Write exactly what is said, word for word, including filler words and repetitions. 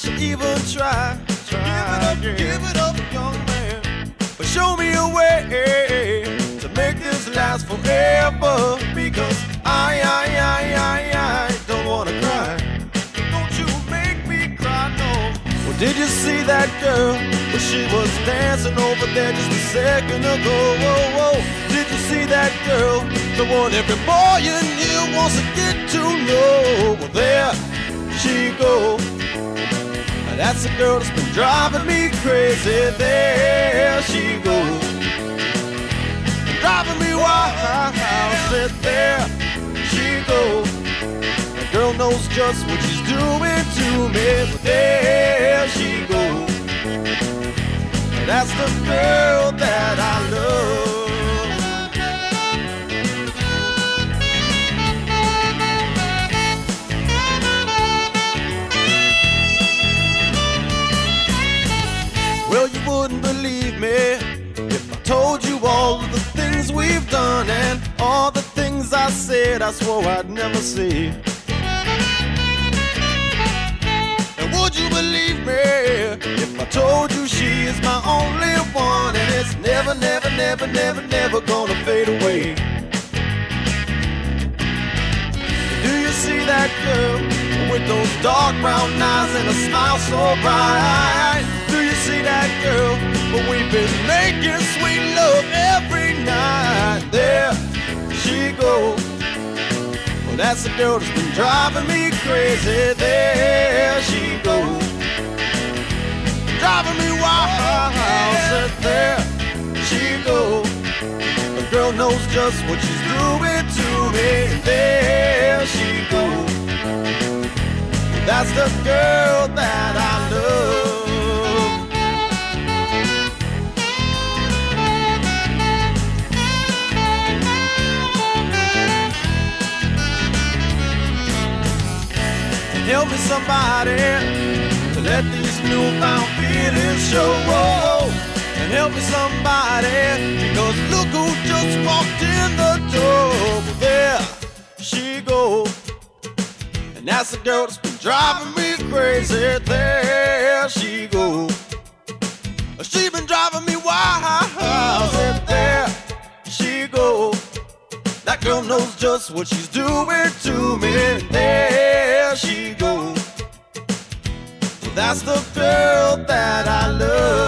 you even try? Try give it up, again. Give it up, young man. But show me a way to make this last forever. Because I, I, I, I, I don't wanna cry. Don't you make me cry, no. Well, did you see that girl? Well, she was dancing over there just a second ago. Whoa, whoa. Did you see that girl? The one every boy in here wants to get to know. Well, there she goes. That's the girl that's been driving me crazy. There she goes, driving me wild. Said there she goes. The girl knows just what she's doing to me. But there she goes. That's the girl that I love. Well, you wouldn't believe me if I told you all of the things we've done and all the things I said I swore I'd never say. And would you believe me if I told you she is my only one and it's never, never, never, never, never gonna fade away? Do you see that girl with those dark brown eyes and a smile so bright? Do you see that girl? But we've been making sweet love every night. There she goes. Well, that's the girl that's been driving me crazy. There she goes, driving me wild. Said there she goes. The girl knows just what she's doing to me. There she goes. That's the girl that I love. Help me somebody to let these newfound feelings show. And help me somebody, because look who just walked in the door. Well, there she goes. And that's the girl that's been driving me crazy. There she goes. She been driving me wild. Said there she goes. That girl knows just what she's doing to me. There she goes. That's the girl that I love.